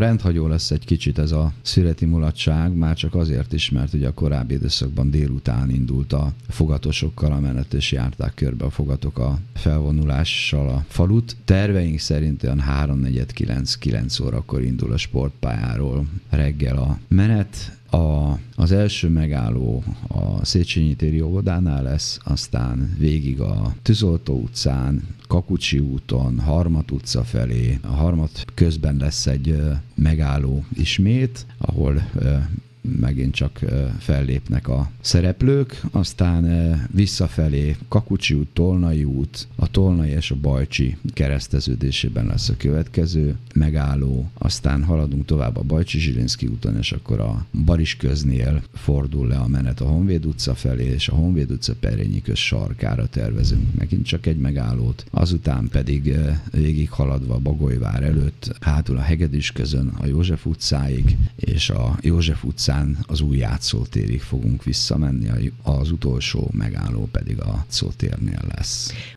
rendhagyó lesz egy kicsit ez a szüreti mulatság, már csak azért is, mert ugye a korábbi időszakban délután indult a fogatosokkal a menet, és járták körbe a fogatok a felvonulással a falut. Terveink szerint olyan 3:49 órakor indul a sportpályáról reggel a menet. Az első megálló a Széchenyi téri óvodánál lesz, aztán végig a Tűzoltó utcán, Kakucsi úton, Harmat utca felé. A Harmat közben lesz egy megálló ismét, ahol megint csak fellépnek a szereplők, aztán visszafelé Kakucsi út, Tolnai út, a Tolnai és a Bajcsi kereszteződésében lesz a következő megálló, aztán haladunk tovább a Bajcsi-Zsilinszky úton, és akkor a Barisköznél fordul le a menet a Honvéd utca felé, és a Honvéd utca Perényi köz sarkára tervezünk megint csak egy megállót, azután pedig végig haladva Bagolyvár előtt, hátul a Hegedűs közön a József utcáig, és a József utcán az új játszótérig fogunk visszamenni, az utolsó megálló pedig a játszótérnél lesz.